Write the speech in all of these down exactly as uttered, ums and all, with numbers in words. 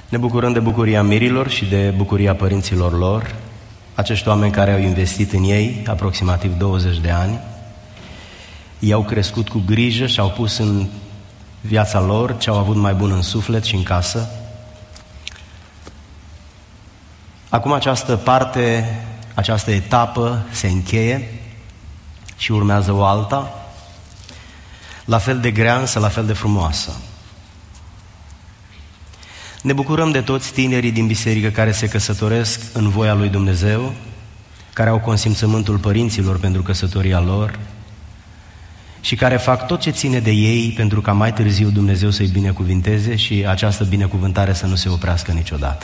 Ne bucurăm de bucuria mirilor și de bucuria părinților lor, acești oameni care au investit în ei aproximativ douăzeci de ani, i-au crescut cu grijă și au pus în viața lor ce au avut mai bun în suflet și în casă. Acum această parte, această etapă se încheie și urmează o alta, la fel de grea, însă la fel de frumoasă. Ne bucurăm de toți tinerii din biserică care se căsătoresc în voia lui Dumnezeu, care au consimțământul părinților pentru căsătoria lor și care fac tot ce ține de ei pentru ca mai târziu Dumnezeu să-i binecuvinteze și această binecuvântare să nu se oprească niciodată.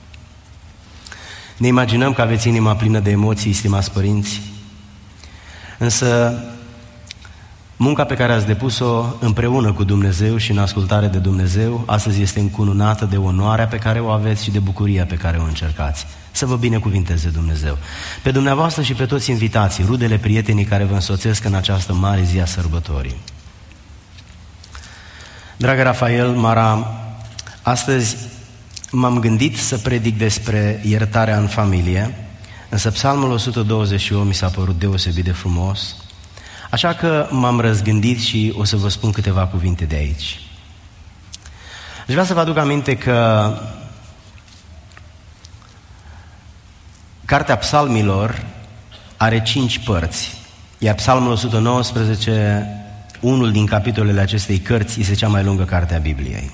Ne imaginăm că aveți inima plină de emoții, stimați părinți, însă munca pe care ați depus-o împreună cu Dumnezeu și în ascultare de Dumnezeu, astăzi este încununată de onoarea pe care o aveți și de bucuria pe care o încercați. Să vă binecuvinteze Dumnezeu. Pe dumneavoastră și pe toți invitații, rudele, prietenii care vă însoțesc în această mare zi a sărbătorii. Dragă Rafael, Mara, astăzi m-am gândit să predic despre iertarea în familie, însă Psalmul o sută douăzeci și opt mi s-a părut deosebit de frumos, așa că m-am răzgândit și o să vă spun câteva cuvinte de aici. Aș vrea să vă aduc aminte că Cartea Psalmilor are cinci părți, iar Psalmul o sută nouăsprezece, unul din capitolele acestei cărți, este cea mai lungă carte a Bibliei.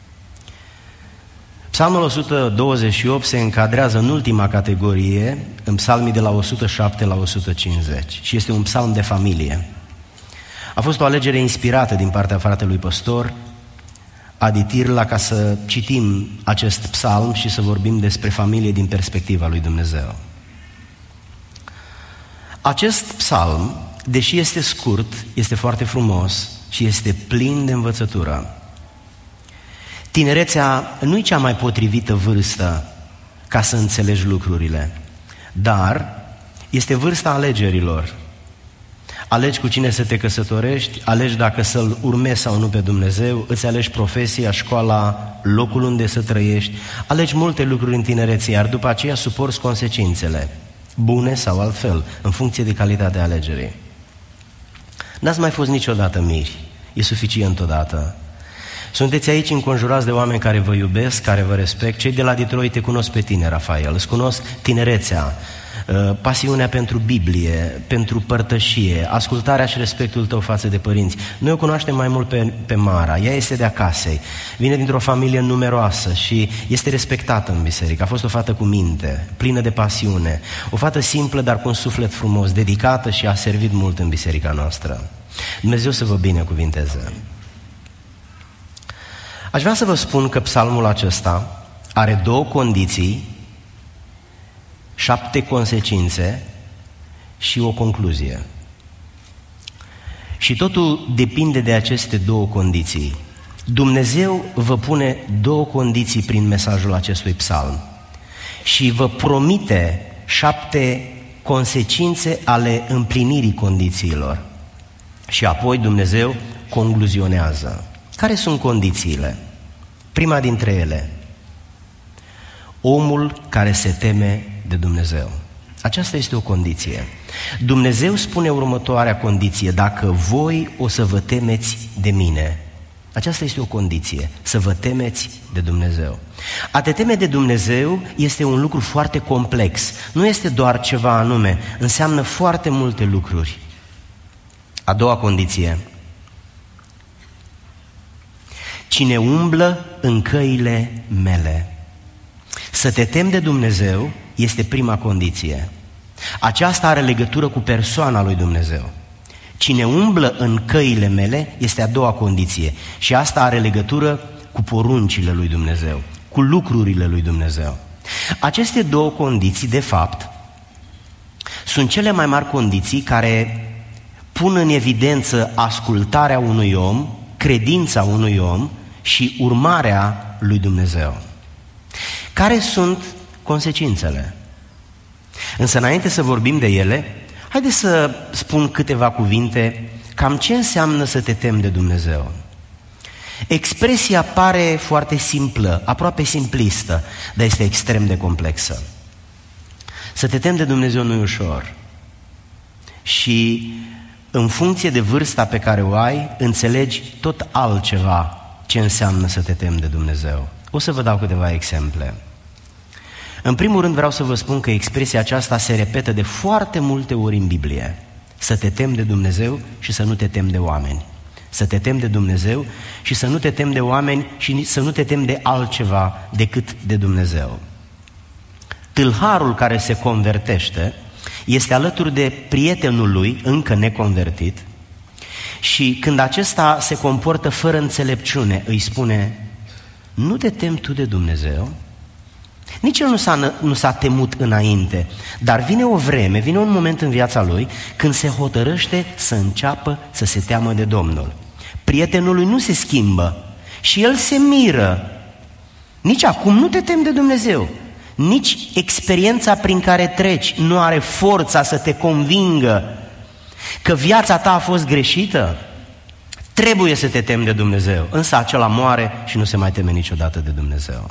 Psalmul o sută douăzeci și opt se încadrează în ultima categorie, în psalmii de la o sută șapte la o sută cincizeci și este un psalm de familie. A fost o alegere inspirată din partea fratelui păstor Adi Tirla ca să citim acest psalm și să vorbim despre familie din perspectiva lui Dumnezeu. Acest psalm, deși este scurt, este foarte frumos și este plin de învățătură. Tinerețea nu e cea mai potrivită vârstă ca să înțelegi lucrurile, dar este vârsta alegerilor. Alegi cu cine să te căsătorești, alegi dacă să-L urmezi sau nu pe Dumnezeu, îți alegi profesia, școala, locul unde să trăiești, alegi multe lucruri în tinerețe, iar după aceea suporți consecințele, bune sau altfel, în funcție de calitatea alegerii. N-ați mai fost niciodată miri, e suficient odată. Sunteți aici înconjurați de oameni care vă iubesc, care vă respect. Cei de la Detroit te cunosc pe tine, Rafael, îți cunosc tinerețea, pasiunea pentru Biblie, pentru părtășie, ascultarea și respectul tău față de părinți. Noi o cunoaștem mai mult pe, pe Mara, ea este de acasă, vine dintr-o familie numeroasă și este respectată în biserică. A fost o fată cu minte, plină de pasiune, o fată simplă, dar cu un suflet frumos, dedicată și a servit mult în biserica noastră. Dumnezeu să vă binecuvinteze. Aș vrea să vă spun că psalmul acesta are două condiții, șapte consecințe și o concluzie. Și totul depinde de aceste două condiții. Dumnezeu vă pune două condiții prin mesajul acestui psalm și vă promite șapte consecințe ale împlinirii condițiilor. Și apoi Dumnezeu concluzionează. Care sunt condițiile? Prima dintre ele, omul care se teme de Dumnezeu. Aceasta este o condiție. Dumnezeu spune următoarea condiție: dacă voi o să vă temeți de mine. Aceasta este o condiție, să vă temeți de Dumnezeu. A te teme de Dumnezeu este un lucru foarte complex. Nu este doar ceva anume, înseamnă foarte multe lucruri. A doua condiție: cine umblă în căile mele. Să te temi de Dumnezeu este prima condiție. Aceasta are legătură cu persoana lui Dumnezeu. Cine umblă în căile mele este a doua condiție și asta are legătură cu poruncile lui Dumnezeu, cu lucrurile lui Dumnezeu. Aceste două condiții, de fapt, sunt cele mai mari condiții care pun în evidență ascultarea unui om, credința unui om și urmarea lui Dumnezeu. Care sunt consecințele? Însă înainte să vorbim de ele, haideți să spun câteva cuvinte cam ce înseamnă să te temi de Dumnezeu. Expresia pare foarte simplă, aproape simplistă, dar este extrem de complexă. Să te temi de Dumnezeu nu e ușor. Și în funcție de vârsta pe care o ai, înțelegi tot altceva ce înseamnă să te temi de Dumnezeu. O să vă dau câteva exemple. În primul rând vreau să vă spun că expresia aceasta se repetă de foarte multe ori în Biblie. Să te temi de Dumnezeu și să nu te temi de oameni. Să te temi de Dumnezeu și să nu te temi de oameni și să nu te temi de altceva decât de Dumnezeu. Tâlharul care se convertește este alături de prietenul lui, încă neconvertit, și când acesta se comportă fără înțelepciune, îi spune: nu te temi tu de Dumnezeu? Nici el nu s-a, nu s-a temut înainte, dar vine o vreme, vine un moment în viața lui când se hotărăște să înceapă să se teamă de Domnul. Prietenul lui nu se schimbă și el se miră. Nici acum nu te temi de Dumnezeu. Nici experiența prin care treci nu are forța să te convingă că viața ta a fost greșită. Trebuie să te temi de Dumnezeu, însă acela moare și nu se mai teme niciodată de Dumnezeu.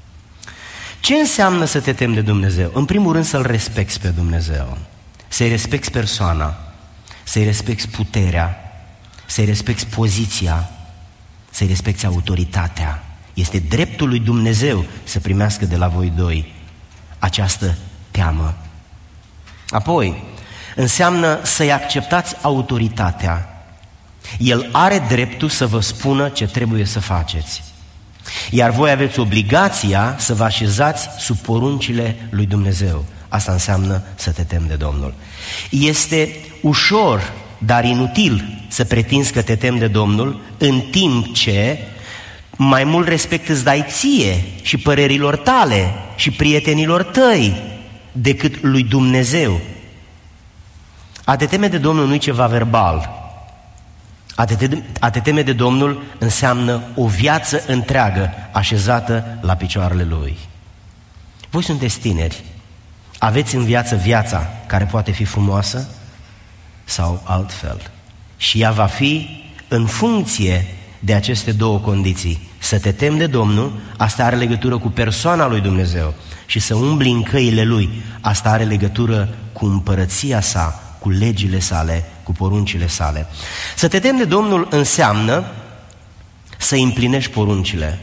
Ce înseamnă să te temi de Dumnezeu? În primul rând să-L respecti pe Dumnezeu, să-i respecti persoana, să-i respecti puterea, să-i respecti poziția, să-i respecti autoritatea. Este dreptul lui Dumnezeu să primească de la voi doi această teamă. Apoi, înseamnă să-i acceptați autoritatea. El are dreptul să vă spună ce trebuie să faceți. Iar voi aveți obligația să vă așezați sub poruncile lui Dumnezeu. Asta înseamnă să te temi de Domnul. Este ușor, dar inutil să pretinzi că te temi de Domnul, în timp ce mai mult respect îți dai ție și părerilor tale și prietenilor tăi decât lui Dumnezeu. A te teme de Domnul nu e ceva verbal. A te, a te teme de Domnul înseamnă o viață întreagă așezată la picioarele Lui. Voi sunteți tineri, aveți în viață viața care poate fi frumoasă sau altfel. Și ea va fi în funcție de aceste două condiții. Să te temi de Domnul, asta are legătură cu persoana lui Dumnezeu, și să umbli în căile Lui, asta are legătură cu împărăția sa, cu legile sale, cu poruncile sale. Să te temi de Domnul înseamnă să împlinești poruncile.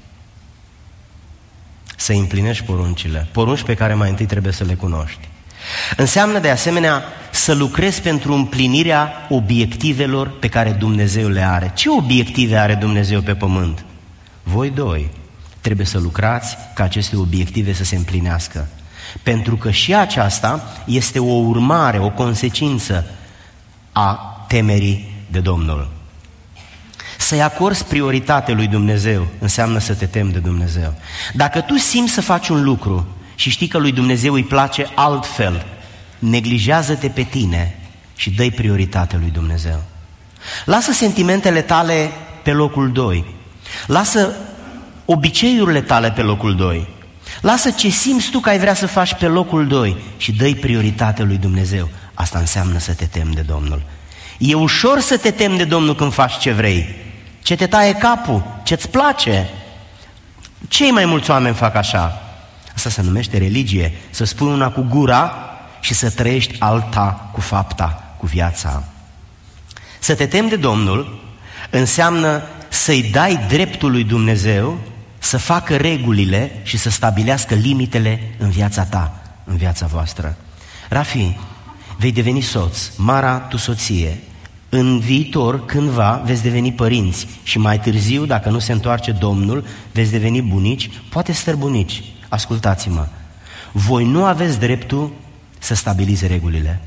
Să împlinești poruncile. Porunci pe care mai întâi trebuie să le cunoști. Înseamnă de asemenea să lucrezi pentru împlinirea obiectivelor pe care Dumnezeu le are. Ce obiective are Dumnezeu pe pământ? Voi doi trebuie să lucrați ca aceste obiective să se împlinească. Pentru că și aceasta este o urmare, o consecință a temerii de Domnul. Să-i acorzi prioritate lui Dumnezeu înseamnă să te temi de Dumnezeu. Dacă tu simți să faci un lucru și știi că lui Dumnezeu îi place altfel, neglijează-te pe tine și dă-i prioritate lui Dumnezeu. Lasă sentimentele tale pe locul doi. Lasă obiceiurile tale pe locul doi. Lasă ce simți tu că ai vrea să faci pe locul doi și dă-i prioritate lui Dumnezeu. Asta înseamnă să te temi de Domnul. E ușor să te temi de Domnul când faci ce vrei, ce te taie capul, ce-ți place. Cei mai mulți oameni fac așa. Asta se numește religie, să spui una cu gura și să trăiești alta cu fapta, cu viața. Să te temi de Domnul înseamnă să-i dai dreptul lui Dumnezeu să facă regulile și să stabilească limitele în viața ta, în viața voastră. Rafi, vei deveni soț, Mara, tu soție. În viitor, cândva, veți deveni părinți și mai târziu, dacă nu se întoarce Domnul, veți deveni bunici, poate străbunici. Ascultați-mă, voi nu aveți dreptul să stabiliți regulile.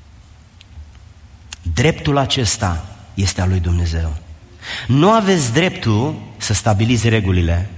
Dreptul acesta este al lui Dumnezeu. Nu aveți dreptul să stabiliți regulile.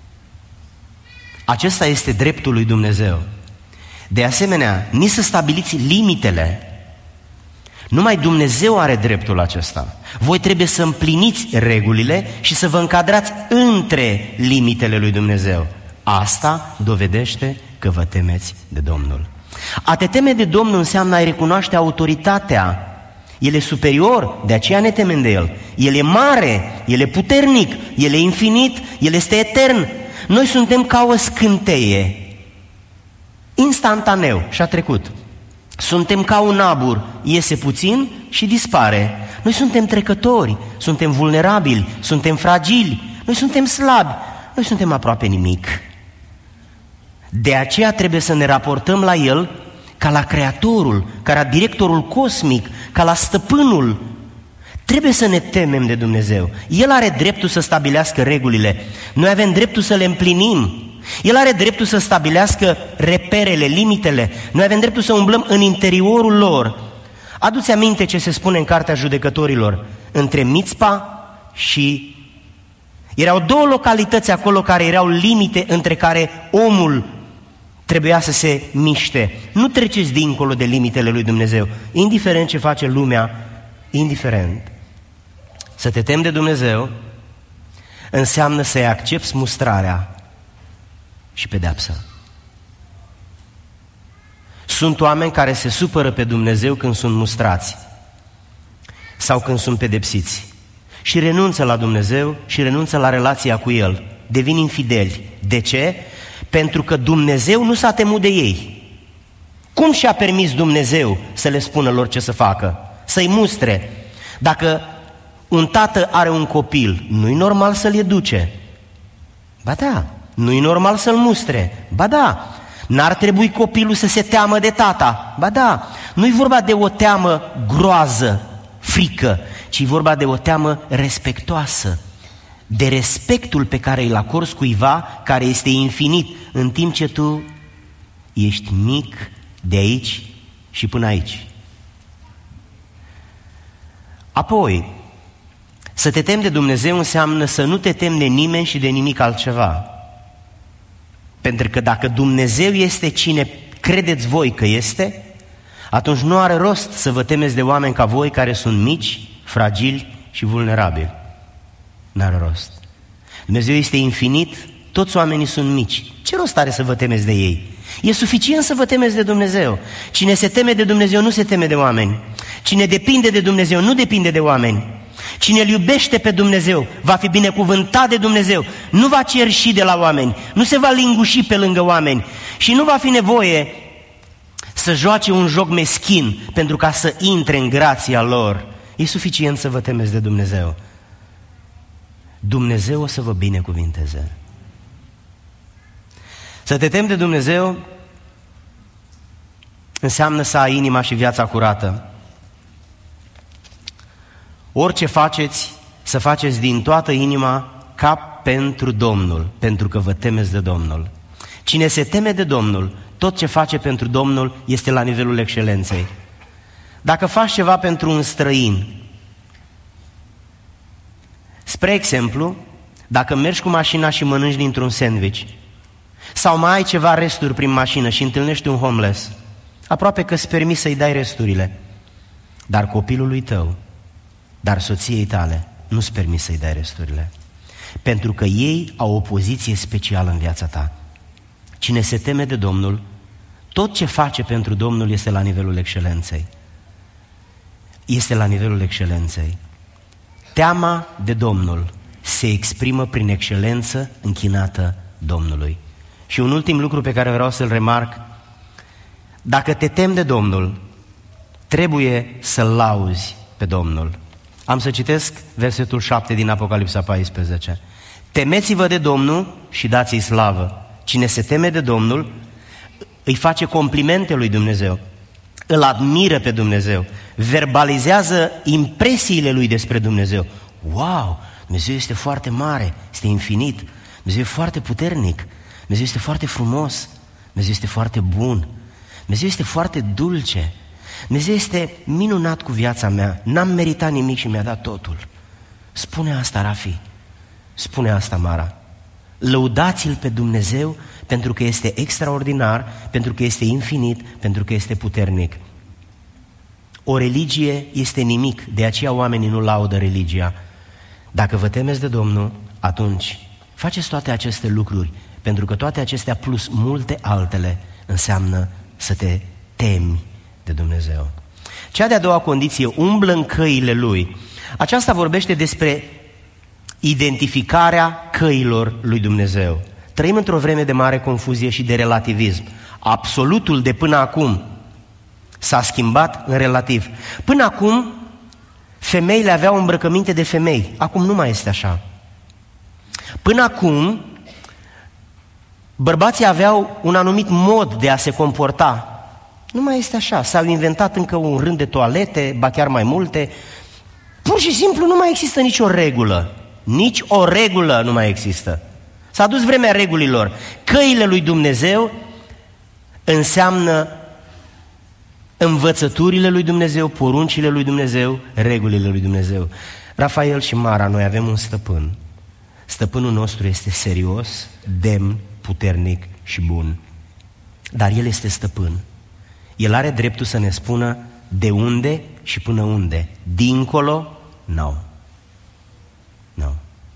Acesta este dreptul lui Dumnezeu. De asemenea, nici să stabiliți limitele. Numai Dumnezeu are dreptul acesta. Voi trebuie să împliniți regulile și să vă încadrați între limitele lui Dumnezeu. Asta dovedește că vă temeți de Domnul. A te teme de Domnul înseamnă a-i recunoaște autoritatea. El e superior, de aceea ne temem de El. El e mare, El e puternic, El e infinit, El este etern. Noi suntem ca o scânteie, instantaneu și a trecut. Suntem ca un abur, iese puțin și dispare. Noi suntem trecători, suntem vulnerabili, suntem fragili, noi suntem slabi, noi suntem aproape nimic. De aceea trebuie să ne raportăm la El ca la Creatorul, ca la directorul cosmic, ca la stăpânul. Trebuie să ne temem de Dumnezeu. El are dreptul să stabilească regulile. Noi avem dreptul să le împlinim. El are dreptul să stabilească reperele, limitele. Noi avem dreptul să umblăm în interiorul lor. Adu-ți aminte ce se spune în Cartea Judecătorilor. Între Mițpa și... Erau două localități acolo care erau limite între care omul trebuia să se miște. Nu treceți dincolo de limitele lui Dumnezeu, indiferent ce face lumea, indiferent. Să te temi de Dumnezeu înseamnă să-i accepți mustrarea și pedeapsa. Sunt oameni care se supără pe Dumnezeu când sunt mustrați sau când sunt pedepsiți și renunță la Dumnezeu și renunță la relația cu El. Devin infideli. De ce? Pentru că Dumnezeu nu s-a temut de ei. Cum și-a permis Dumnezeu să le spună lor ce să facă? Să-i mustre. Dacă un tată are un copil, nu-i normal să-l educe. Ba da, nu-i normal să-l mustre. Ba da, n-ar trebui copilul să se teamă de tata. Ba da, nu-i vorba de o teamă groază, frică, ci e vorba de o teamă respectoasă, de respectul pe care îl acorzi cuiva care este infinit, în timp ce tu ești mic de aici și până aici. Apoi, să te temi de Dumnezeu înseamnă să nu te temi de nimeni și de nimic altceva. Pentru că dacă Dumnezeu este cine credeți voi că este, atunci nu are rost să vă temeți de oameni ca voi care sunt mici, fragili și vulnerabili. N-are rost. Dumnezeu este infinit, toți oamenii sunt mici. Ce rost are să vă temeți de ei? E suficient să vă temeți de Dumnezeu. Cine se teme de Dumnezeu nu se teme de oameni. Cine depinde de Dumnezeu nu depinde de oameni. Cine îl iubește pe Dumnezeu va fi binecuvântat de Dumnezeu. Nu va cerși de la oameni, nu se va linguși pe lângă oameni și nu va fi nevoie să joace un joc meschin pentru ca să intre în grația lor. E suficient să vă temeți de Dumnezeu. Dumnezeu o să vă binecuvinteze. Să te temi de Dumnezeu înseamnă să ai inima și viața curată. Orice faceți, să faceți din toată inima ca pentru Domnul, pentru că vă temeți de Domnul. Cine se teme de Domnul, tot ce face pentru Domnul este la nivelul excelenței. Dacă faci ceva pentru un străin, spre exemplu, dacă mergi cu mașina și mănânci dintr-un sandwich, sau mai ai ceva resturi prin mașină și întâlnești un homeless, aproape că îți permiți să-i dai resturile, dar copilului tău, dar soției tale, nu-ți permiți să-i dai resturile, pentru că ei au o poziție specială în viața ta. Cine se teme de Domnul, tot ce face pentru Domnul este la nivelul excelenței. Este la nivelul excelenței. Teama de Domnul se exprimă prin excelență închinată Domnului. Și un ultim lucru pe care vreau să-l remarc: dacă te temi de Domnul, trebuie să-L lauzi pe Domnul. Am să citesc versetul șapte din Apocalipsa paisprezece. Temeți-vă de Domnul și dați-i slavă. Cine se teme de Domnul îi face complimente lui Dumnezeu, îl admiră pe Dumnezeu, verbalizează impresiile lui despre Dumnezeu. Wow, Dumnezeu este foarte mare, este infinit, Dumnezeu e foarte puternic, Dumnezeu este foarte frumos, Dumnezeu este foarte bun, Dumnezeu este foarte dulce, Dumnezeu este minunat cu viața mea, n-am meritat nimic și mi-a dat totul. Spune asta, Rafi, spune asta, Mara. Lăudați-L pe Dumnezeu pentru că este extraordinar, pentru că este infinit, pentru că este puternic. O religie este nimic, de aceea oamenii nu laudă religia. Dacă vă temeți de Domnul, atunci faceți toate aceste lucruri, pentru că toate acestea plus multe altele înseamnă să te temi de Dumnezeu. Cea de-a doua condiție, umblă în căile Lui. Aceasta vorbește despre identificarea căilor lui Dumnezeu. Trăim într-o vreme de mare confuzie și de relativism. Absolutul de până acum s-a schimbat în relativ. Până acum, femeile aveau îmbrăcăminte de femei. Acum nu mai este așa. Până acum, bărbații aveau un anumit mod de a se comporta. Nu mai este așa. S-au inventat încă un rând de toalete, ba chiar mai multe. Pur și simplu nu mai există nicio regulă. Nici o regulă nu mai există. S-a dus vremea regulilor. Căile lui Dumnezeu înseamnă învățăturile lui Dumnezeu, poruncile lui Dumnezeu, regulile lui Dumnezeu. Rafael și Mara, noi avem un stăpân. Stăpânul nostru este serios, demn, puternic și bun. Dar El este stăpân. El are dreptul să ne spună de unde și până unde. Dincolo, nu. Nu.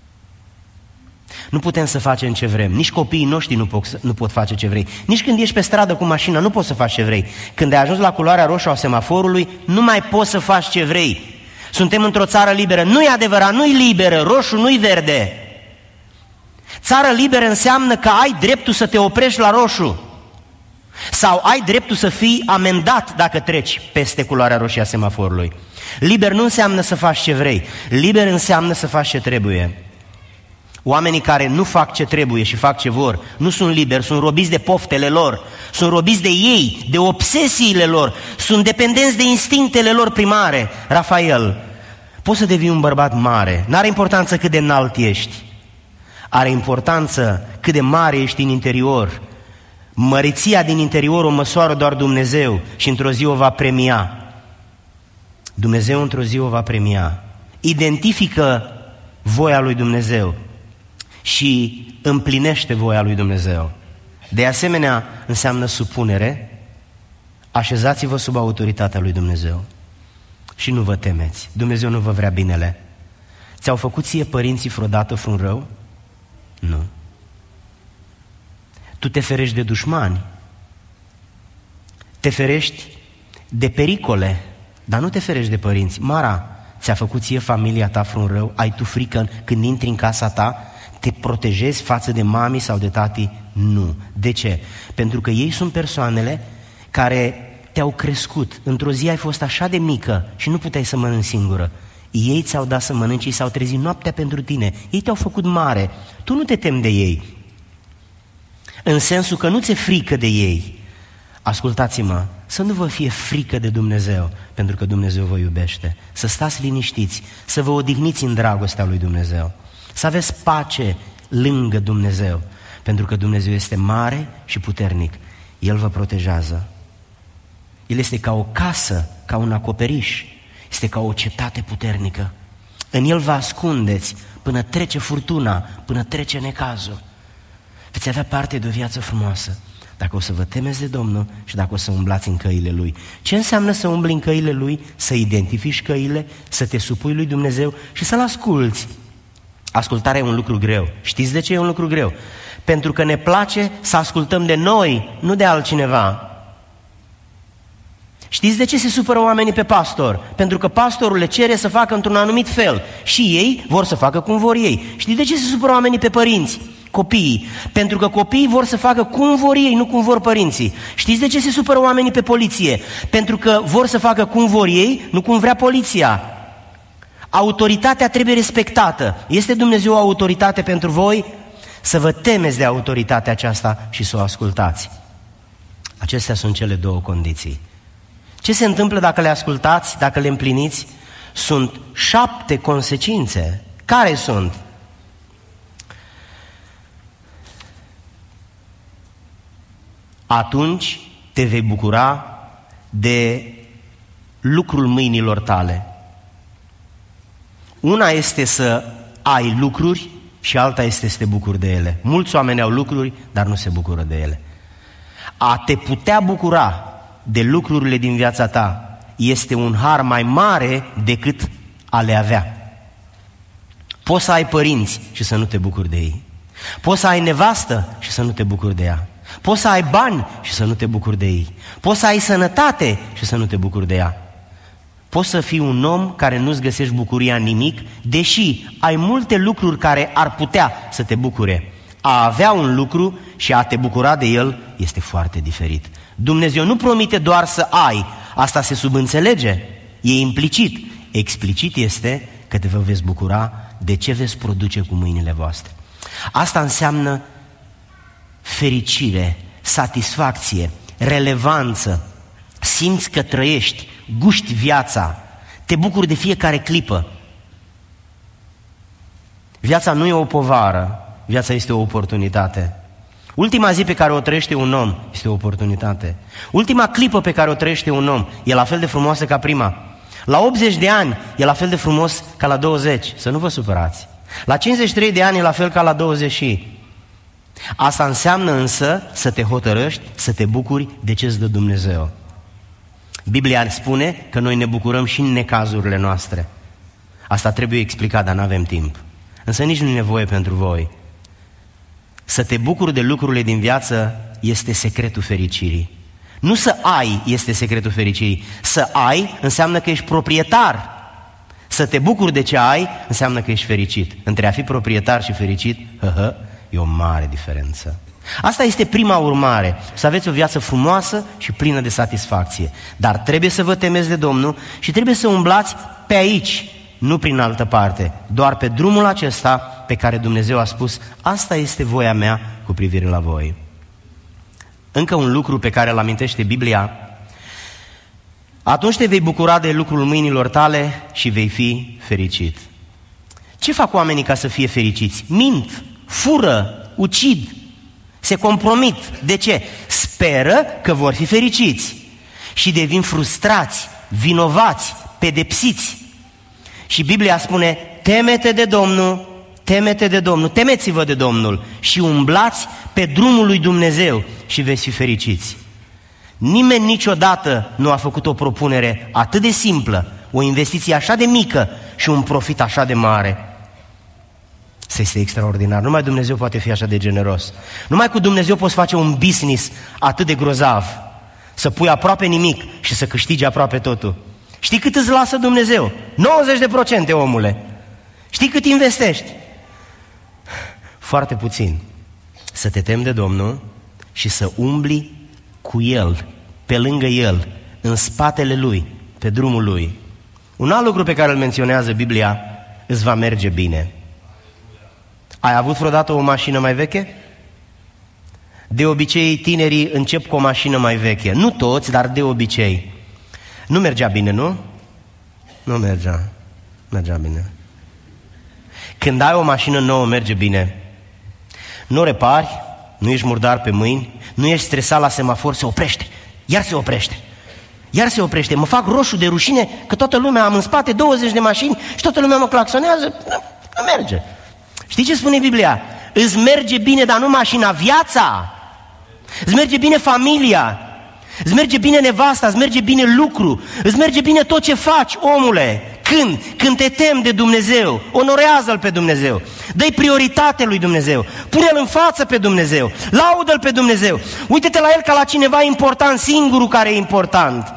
Nu putem să facem ce vrem. Nici copiii noștri nu pot, nu pot face ce vrei. Nici când ești pe stradă cu mașina, nu poți să faci ce vrei. Când ai ajuns la culoarea roșu a semaforului, nu mai poți să faci ce vrei. Suntem într-o țară liberă. Nu e adevărat, nu-i liberă, roșu nu-i verde. Țară liberă înseamnă că ai dreptul să te oprești la roșu. Sau ai dreptul să fii amendat dacă treci peste culoarea roșie a semaforului. Liber nu înseamnă să faci ce vrei. Liber înseamnă să faci ce trebuie. Oamenii care nu fac ce trebuie și fac ce vor, nu sunt liberi, sunt robiți de poftele lor, sunt robiți de ei, de obsesiile lor, sunt dependenți de instinctele lor primare. Rafael, poți să devii un bărbat mare, n-are importanță cât de înalt ești, are importanță cât de mare ești în interior. Măreția din interior o măsoară doar Dumnezeu și într-o zi o va premia. Dumnezeu într-o zi o va premia. Identifică voia lui Dumnezeu și împlinește voia lui Dumnezeu. De asemenea, înseamnă supunere. Așezați-vă sub autoritatea lui Dumnezeu și nu vă temeți. Dumnezeu nu vă vrea binele. Ți-au făcut ție părinții vreodată vreun rău? Nu. Tu te ferești de dușmani, te ferești de pericole, dar nu te ferești de părinți. Mara, ți-a făcut ție familia ta vreun rău? Ai tu frică când intri în casa ta? Te protejezi față de mami sau de tati? Nu. De ce? Pentru că ei sunt persoanele care te-au crescut. Într-o zi ai fost așa de mică și nu puteai să mănânci singură. Ei ți-au dat să mănânci, ei s-au trezit noaptea pentru tine. Ei te-au făcut mare. Tu nu te temi de ei. În sensul că nu ți-e frică de ei. Ascultați-mă, să nu vă fie frică de Dumnezeu, pentru că Dumnezeu vă iubește. Să stați liniștiți, să vă odihniți în dragostea lui Dumnezeu. Să aveți pace lângă Dumnezeu, pentru că Dumnezeu este mare și puternic. El vă protejează. El este ca o casă, ca un acoperiș. Este ca o cetate puternică. În El vă ascundeți până trece furtuna, până trece necazul. Veți avea parte de o viață frumoasă dacă o să vă temeți de Domnul și dacă o să umblați în căile Lui. Ce înseamnă să umbli în căile Lui? Să identifici căile, să te supui lui Dumnezeu și să-L asculți. Ascultarea e un lucru greu. Știți de ce e un lucru greu? Pentru că ne place să ascultăm de noi, nu de altcineva. Știți de ce se supără oamenii pe pastor? Pentru că pastorul le cere să facă într-un anumit fel și ei vor să facă cum vor ei. Știți de ce se supără oamenii pe părinți? Copiii. Pentru că copiii vor să facă cum vor ei, nu cum vor părinții. Știți de ce se supără oamenii pe poliție? Pentru că vor să facă cum vor ei, nu cum vrea poliția. Autoritatea trebuie respectată. Este Dumnezeu o autoritate pentru voi? Să vă temeți de autoritatea aceasta și să o ascultați. Acestea sunt cele două condiții. Ce se întâmplă dacă le ascultați, dacă le împliniți? Sunt șapte consecințe. Care sunt? Atunci te vei bucura de lucrul mâinilor tale. Una este să ai lucruri și alta este să te bucuri de ele. Mulți oameni au lucruri, dar nu se bucură de ele. A te putea bucura de lucrurile din viața ta este un har mai mare decât a le avea. Poți să ai părinți și să nu te bucuri de ei. Poți să ai nevastă și să nu te bucuri de ea. Poți să ai bani și să nu te bucuri de ei. Poți să ai sănătate și să nu te bucuri de ea. Poți să fii un om care nu-ți găsești bucuria în nimic, deși ai multe lucruri care ar putea să te bucure. A avea un lucru și a te bucura de el este foarte diferit. Dumnezeu nu promite doar să ai, asta se subînțelege, e implicit. Explicit este că te veți bucura de ce veți produce cu mâinile voastre. Asta înseamnă fericire, satisfacție, relevanță. Simți că trăiești, guști viața, te bucuri de fiecare clipă. Viața nu e o povară, viața este o oportunitate. Ultima zi pe care o trăiește un om este o oportunitate. Ultima clipă pe care o trăiește un om e la fel de frumoasă ca prima. La optzeci de ani e la fel de frumos ca la douăzeci, să nu vă supărați. La cincizeci și trei de ani e la fel ca la douăzeci. Asta înseamnă însă să te hotărăști, să te bucuri de ce îți dă Dumnezeu. Biblia spune că noi ne bucurăm și în necazurile noastre. Asta trebuie explicat, dar nu avem timp. Însă nici nu e nevoie pentru voi. Să te bucuri de lucrurile din viață este secretul fericirii. Nu să ai este secretul fericirii. Să ai înseamnă că ești proprietar. Să te bucuri de ce ai înseamnă că ești fericit. Între a fi proprietar și fericit, hă, hă, e o mare diferență. Asta este prima urmare, să aveți o viață frumoasă și plină de satisfacție. Dar trebuie să vă temeți de Domnul și trebuie să umblați pe aici, nu prin altă parte, doar pe drumul acesta pe care Dumnezeu a spus, asta este voia mea cu privire la voi. Încă un lucru pe care îl amintește Biblia, atunci te vei bucura de lucrul mâinilor tale și vei fi fericit. Ce fac oamenii ca să fie fericiți? Mint, fură, ucid, se compromit. De ce? Speră că vor fi fericiți și devin frustrați, vinovați, pedepsiți. Și Biblia spune, teme-te de Domnul, teme-te de Domnul, temeți-vă de Domnul și umblați pe drumul lui Dumnezeu și veți fi fericiți. Nimeni niciodată nu a făcut o propunere atât de simplă, o investiție așa de mică și un profit așa de mare. Să este extraordinar. Numai Dumnezeu poate fi așa de generos. Numai cu Dumnezeu poți face un business atât de grozav, să pui aproape nimic și să câștigi aproape totul. Știi cât îți lasă Dumnezeu? nouăzeci de procente, omule. Știi cât investești? Foarte puțin. Să te temi de Domnul și să umbli cu El, pe lângă El, în spatele Lui, pe drumul Lui. Un alt lucru pe care îl menționează Biblia, îți va merge bine. Ai avut vreodată o mașină mai veche? De obicei, tinerii încep cu o mașină mai veche. Nu toți, dar de obicei. Nu mergea bine, nu? Nu mergea. Mergea bine. Când ai o mașină nouă, merge bine. Nu repari, nu ești murdar pe mâini, nu ești stresat la semafor, se oprește. Iar se oprește. Iar se oprește. Mă fac roșu de rușine că toată lumea, am în spate douăzeci de mașini și toată lumea mă claxonează. Nu, nu merge. Știi ce spune Biblia? Îți merge bine, dar nu mașina, viața. Îți merge bine familia. Îți merge bine nevasta, îți merge bine lucru, îți merge bine tot ce faci, omule. Când? Când te temi de Dumnezeu, onorează-L pe Dumnezeu, dă-i prioritate lui Dumnezeu, pune-L în față pe Dumnezeu, laudă-L pe Dumnezeu, uite-te la El ca la cineva important, singurul care e important.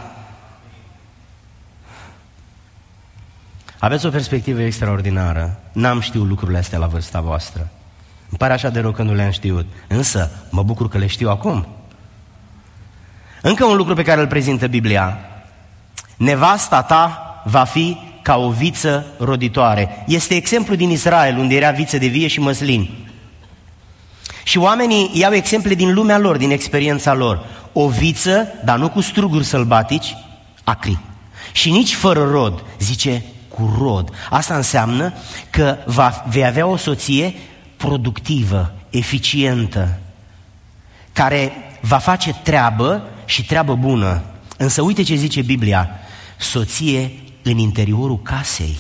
Aveți o perspectivă extraordinară. N-am știut lucrurile astea la vârsta voastră. Îmi pare așa de rău că nu le-am știut, însă mă bucur că le știu acum. Încă un lucru pe care îl prezintă Biblia. Nevasta ta va fi ca o viță roditoare. Este exemplu din Israel, unde era viță de vie și măslin. Și oamenii iau exemple din lumea lor, din experiența lor. O viță, dar nu cu struguri sălbatici, acri. Și nici fără rod, zice cu rod. Asta înseamnă că va, vei avea o soție productivă, eficientă, care va face treabă și treabă bună. Însă uite ce zice Biblia, soție în interiorul casei.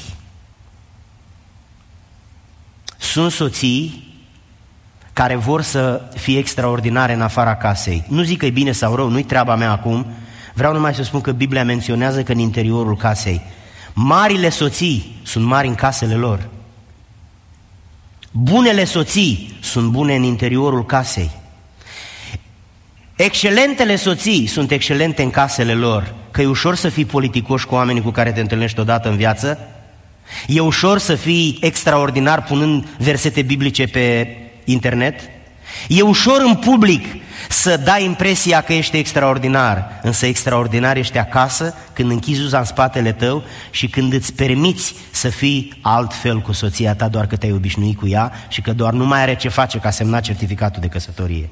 Sunt soții care vor să fie extraordinare în afara casei. Nu zic că e bine sau rău, nu-i treaba mea acum. Vreau numai să spun că Biblia menționează că în interiorul casei. Marile soții sunt mari în casele lor. Bunele soții sunt bune în interiorul casei. Excelentele soții sunt excelente în casele lor, că e ușor să fii politicoși cu oamenii cu care te întâlnești odată în viață, e ușor să fii extraordinar punând versete biblice pe internet, e ușor în public să dai impresia că ești extraordinar, însă extraordinar ești acasă când închizi uza în spatele tău și când îți permiți să fii altfel cu soția ta doar că te-ai obișnuit cu ea și că doar nu mai are ce face ca semna certificatul de căsătorie.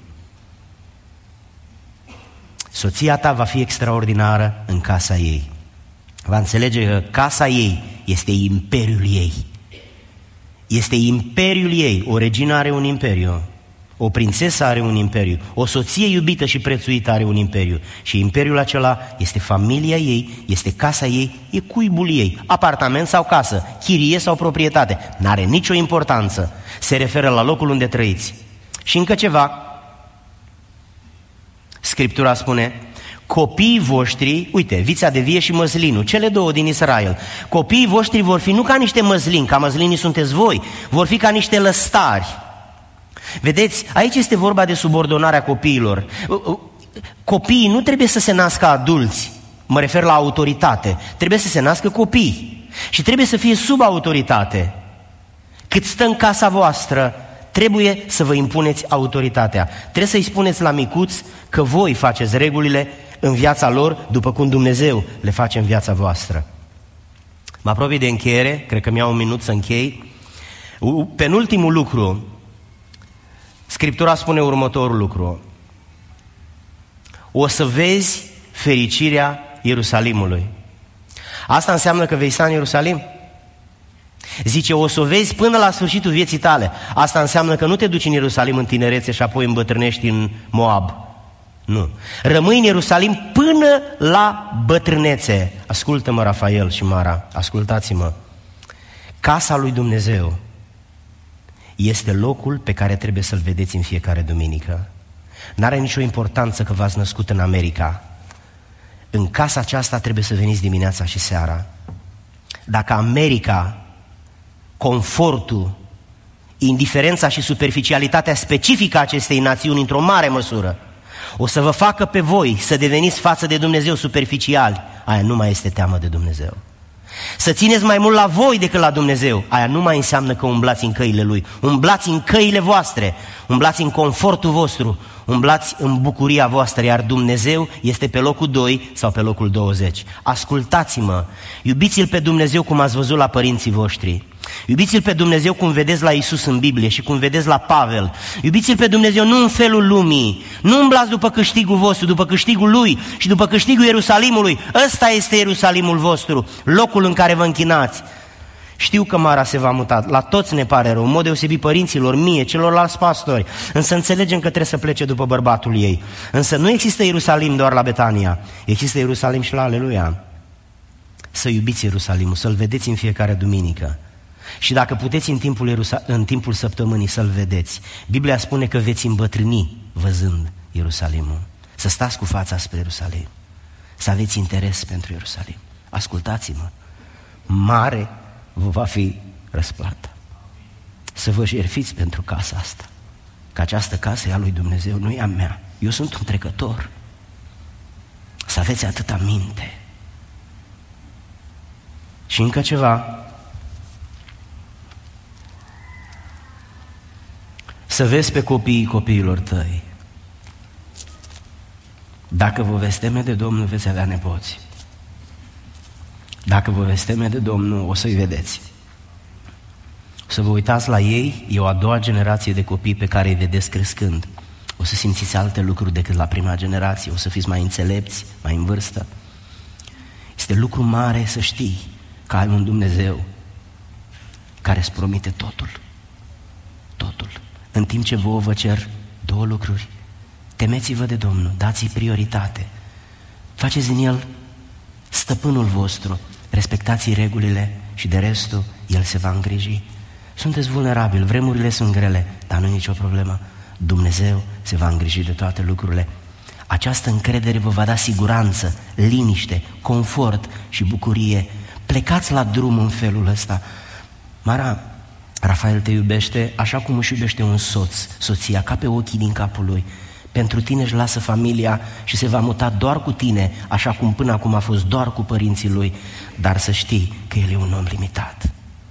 Soția ta va fi extraordinară în casa ei. Va înțelege că casa ei este imperiul ei. Este imperiul ei. O regină are un imperiu. O prințesă are un imperiu. O soție iubită și prețuită are un imperiu. Și imperiul acela este familia ei, este casa ei, e cuibul ei. Apartament sau casă, chirie sau proprietate. N-are nicio importanță. Se referă la locul unde trăiți. Și încă ceva. Scriptura spune, copiii voștri, uite, vița de vie și măslinul, cele două din Israel, copiii voștri vor fi nu ca niște măslini, ca măslinii sunteți voi, vor fi ca niște lăstari. Vedeți, aici este vorba de subordonarea copiilor. Copiii nu trebuie să se nască adulți, mă refer la autoritate, trebuie să se nască copii și trebuie să fie sub autoritate. Cât stă în casa voastră, trebuie să vă impuneți autoritatea. Trebuie să-i spuneți la micuț că voi faceți regulile în viața lor după cum Dumnezeu le face în viața voastră. Mă apropii de încheiere, cred că mi-au un minut să închei. Penultimul lucru, Scriptura spune următorul lucru. O să vezi fericirea Ierusalimului. Asta înseamnă că vei sta în Ierusalim? Zice, o să o vezi până la sfârșitul vieții tale. Asta înseamnă că nu te duci în Ierusalim în tinerețe și apoi îmbătrânești în Moab. Nu. Rămâi în Ierusalim până la bătrânețe. Ascultă-mă, Rafael și Mara, ascultați-mă. Casa lui Dumnezeu este locul pe care trebuie să-l vedeți în fiecare duminică. N-are nicio importanță că v-ați născut în America. În casa aceasta trebuie să veniți dimineața și seara. Dacă America, confortul, indiferența și superficialitatea specifică a acestei națiuni într-o mare măsură o să vă facă pe voi să deveniți față de Dumnezeu superficiali, aia nu mai este teamă de Dumnezeu. Să țineți mai mult la voi decât la Dumnezeu, aia nu mai înseamnă că umblați în căile Lui. Umblați în căile voastre, umblați în confortul vostru, umblați în bucuria voastră, iar Dumnezeu este pe locul doi sau pe locul douăzeci. Ascultați-mă, iubiți-L pe Dumnezeu cum ați văzut la părinții voștri. Iubiți-L pe Dumnezeu cum vedeți la Iisus în Biblie și cum vedeți la Pavel. Iubiți-L pe Dumnezeu nu în felul lumii. Nu umblați după câștigul vostru, după câștigul Lui și după câștigul Ierusalimului. Ăsta este Ierusalimul vostru, locul în care vă închinați. Știu că Mara se va muta, la toți ne pare rău, în mod deosebit părinților, mie, celorlalți pastori, însă înțelegem că trebuie să plece după bărbatul ei. Însă nu există Ierusalim doar la Betania, există Ierusalim și la Aleluia. Să iubiți Ierusalimul, să-l vedeți în fiecare duminică. Și dacă puteți în timpul, Ierusa- în timpul săptămânii să-l vedeți, Biblia spune că veți îmbătrâni văzând Ierusalimul. Să stați cu fața spre Ierusalim, să aveți interes pentru Ierusalim. Ascultați-mă, mare vă va fi răsplată. Să vă jertfiți pentru casa asta, că această casă e a lui Dumnezeu, nu e a mea. Eu sunt un trecător. Să aveți atâta minte. Și încă ceva. Să vezi pe copiii copiilor tăi. Dacă vă veți teme de Domnul, veți avea nepoți. Dacă vă veți teme de Domnul, o să-i vedeți. O să vă uitați la ei, e o a doua generație de copii pe care îi vedeți crescând. O să simțiți alte lucruri decât la prima generație, o să fiți mai înțelepți, mai în vârstă. Este lucru mare să știi că ai un Dumnezeu care îți promite totul. Totul. În timp ce vouă vă cer două lucruri. Temeți-vă de Domnul, dați-i prioritate. Faceți din El stăpânul vostru, respectați regulile și de restul El se va îngriji. Sunteți vulnerabili, vremurile sunt grele, dar nu e nicio problemă. Dumnezeu se va îngriji de toate lucrurile. Această încredere vă va da siguranță, liniște, confort și bucurie. Plecați la drum în felul ăsta. Mara, Rafael te iubește așa cum își iubește un soț, soția, ca pe ochii din capul lui. Pentru tine își lasă familia și se va muta doar cu tine, așa cum până acum a fost doar cu părinții lui, dar să știi că el e un om limitat.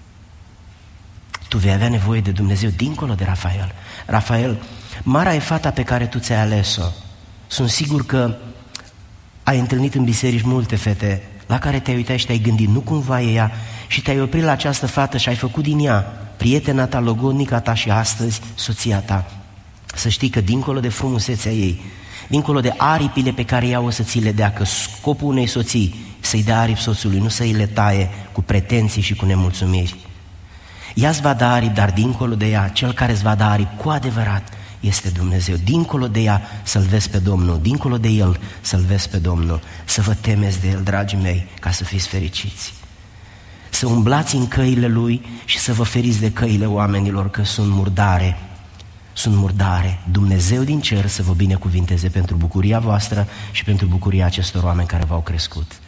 Tu vei avea nevoie de Dumnezeu dincolo de Rafael. Rafael, Mara e fata pe care tu ți-ai ales-o. Sunt sigur că ai întâlnit în biserici multe fete la care te-ai uitat și te-ai gândit, nu cumva e ea, și te-ai oprit la această fată și ai făcut din ea prietena ta, logodnica ta și astăzi soția ta. Să știi că dincolo de frumusețea ei, dincolo de aripile pe care ea o să ți le dea, că scopul unei soții să-i dea aripi soțului, nu să-i le taie cu pretenții și cu nemulțumiri. Ea îți va da aripi, dar dincolo de ea, cel care îți va da aripi cu adevărat este Dumnezeu. Dincolo de ea să-L vezi pe Domnul, dincolo de El să-L vezi pe Domnul, să vă temeți de El, dragii mei, ca să fiți fericiți. Să umblați în căile Lui și să vă feriți de căile oamenilor, că sunt murdare, sunt murdare. Dumnezeu din cer să vă binecuvinteze pentru bucuria voastră și pentru bucuria acestor oameni care v-au crescut.